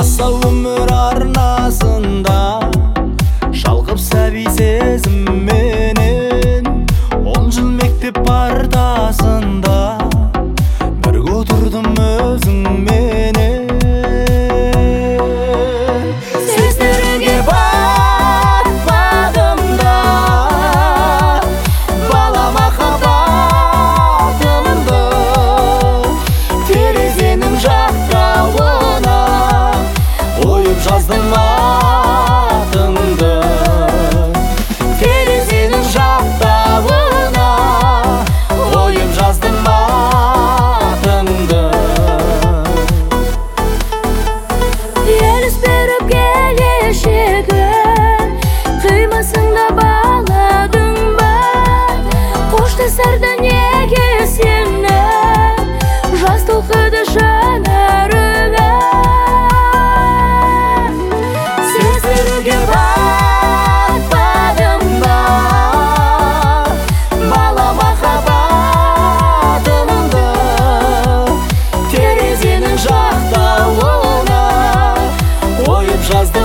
асау өмір арнасында шалқып сәби сезімменен 10 жыл мектеп партасында бірге отырдым өзіңменен. Сездіруге батпадым да бала махаббатымды, терезенің жақтауына ойып жаздым атыңды. Терезенің жақтауына ойып жаздым атыңды. Еліс беріп келешегін қимасыңда баладың ба? Қоштасарда неге сені жас толқыды жанарыңа? Сездіруге батпадым ба бала махаббатымды, терезенің жақтауына ойып жаздым